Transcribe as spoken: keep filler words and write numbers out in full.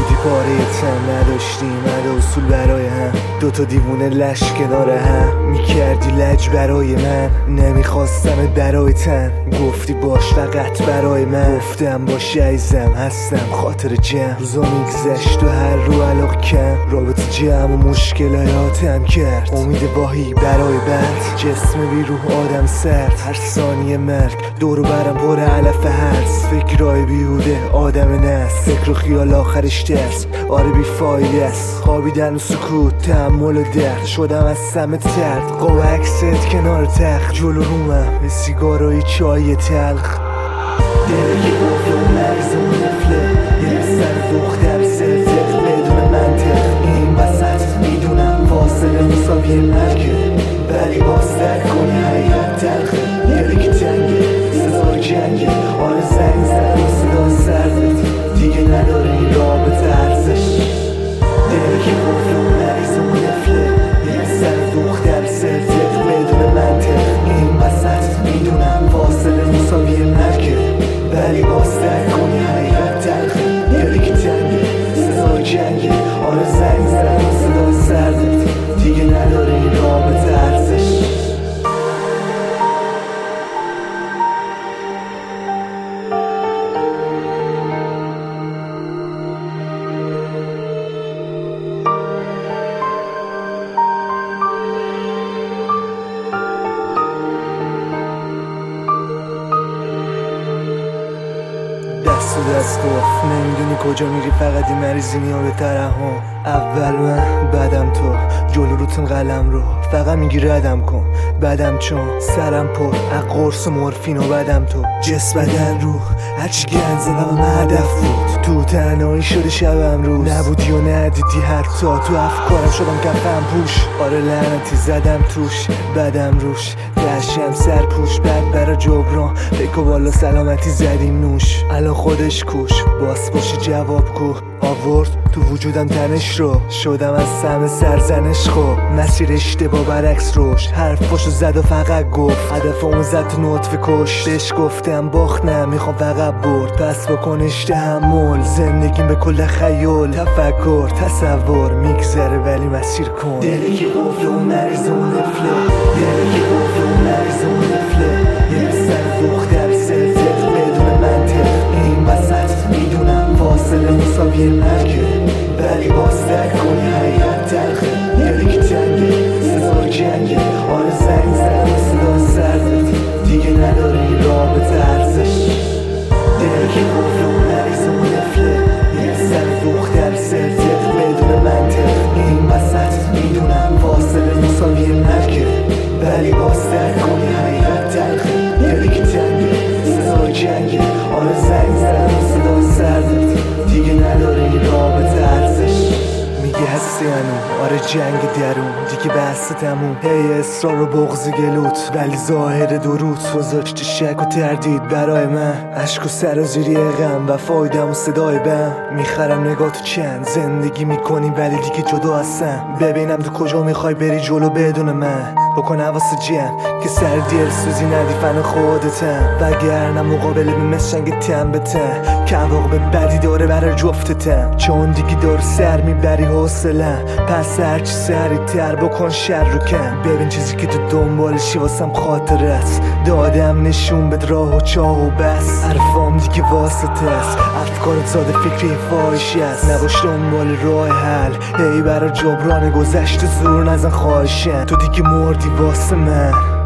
بودی پاره تن، نداشتیم مد اصول برای هم، دوتا دیوونه لش کنار هم میکردی لج برای من. نمیخواستم برای تن، گفتی باش فقط برای من. گفتم باش عزیزم هستم خاطر جمع. روزا میگذشت و هر رو علاق کم، رابطه جمع و مشکلاتم کرد. امید واهی برای بعد، جسم بی روح آدم سرد. هر ثانیه مرگ دورو برم پر علف هرس. فکرای بیهوده آدم نست، فکر و خیال آخرش درس. آره بی فایده است خوابیدن و سکوت، تحمل و درد. شدم از سمت ترد، قاب عکست کنار تخت. جلو رومم به سیگارای چای تلخ. دل که گفت و مریض و نفله، یه پسر دختر سرزق بدون منطق. این وسط میدونم فاصله مساوی مرگه، ولی باز درک کنی حقیقت تلخه. دلی که تنگه سزار جنگه، آره زنگ زد و صدا سردت دیگه نداره این رابطه ارزش. دلی که گفت و مریض و نفله، یه پسر دختر سرزق بدون منطق. این وسط میدونم فاصله مساوی مرگه، ولی باز درک کنی حقیقت تلخه. دلی که تنگه سزار جنگه، آره زنگ زد و صدا سردت دیگه نداره این رابطه ارزش. دست و دست گفت نمیدونی کجا میری، فقط این مریضی نیا به ترحم. اول من بعدم تو، جلو روتون قلم رو فقط میگی ردم کن. بدم چون سرم پر قرص و مورفین و بدم تو. جسم بدن رو هرچی گند زدم من هدف بود. تو تنهایی شده شبم روز، نبودی و ندیدی حتی تو افکارم. شدم کفم پوش، آره لعنتی زدم توش. بدم روش دشم سر پوش، بعد برا جبران فکر و بالا سلامتی زدیم نوش. الان خودش کوش باس باشه جواب کو، آورد تو وجودم تنش رو. شدم از سم سرزنش خب مسیر اشتباه برعکس روش. حرفاشو زد و فقط گفت، هدفمو زد تو نطفه کش. بهش گفتم باخت نمیخوام فقط برد، پس بکنش تحمل. زندگیم به کل خیال تفکر تصور میگذره ولی مسیر کن. دلی که گفت اون مریض اون نفله، دلی که گفت اون مریض اون نفله. یه پسر دختر سرزق بدون منطق. این وسط میدونم فاصله مساوی مرگه، ولی باز درک کنی حقیقت تلخه. دلی که تنگه سزار جنگه، آره زنگ زد و صدا سردت دیگه نداره این رابطه ارزش. دلی که گفت اون مریض اون نفله، یه پسر دختر سرزق بدون منطق. این وسط میدونم فاصله مساوی مرگه، ولی باز درک کنی حقیقت تلخه. دلی که تنگه سزار جنگه، آره زنگ زد و صدا سردت دیگه نداره این رابطه ارزش. میگه هستی هنو، آره جنگ درون دیگه بحث تموم. هی اصرار و بغض گلوت، ولی ظاهر دروت گذاشت شک و تردید برای من. عشق و سرازیری غم و فایدم و صدای بم. میخرم نگاه تو چند زندگی میکنی ولی دیگه جدا هستم. ببینم تو کجا میخوای بری جلو بدون من. بکن حواس جمع که سر دل سوزی ندی فن خودتم. وگرنه مقابل به مسنگ تن به تن که عواقب بدی داره برای جفتتم. چون دیگه داره سر میبری حوصلم، پس هرچی سریع تر بکن شر رو کن. ببین چیزی که تو دنبالشی واسم خاطرت دادم، نشون بد راه و چاه و بس. حرفام دیگه واسطه است، افکارت زاده فکری فاحشی است. نباش دنبال راه حل، هی برای جبران گذشته زور نزن خواهشن. تو دیگه مردی واسه من.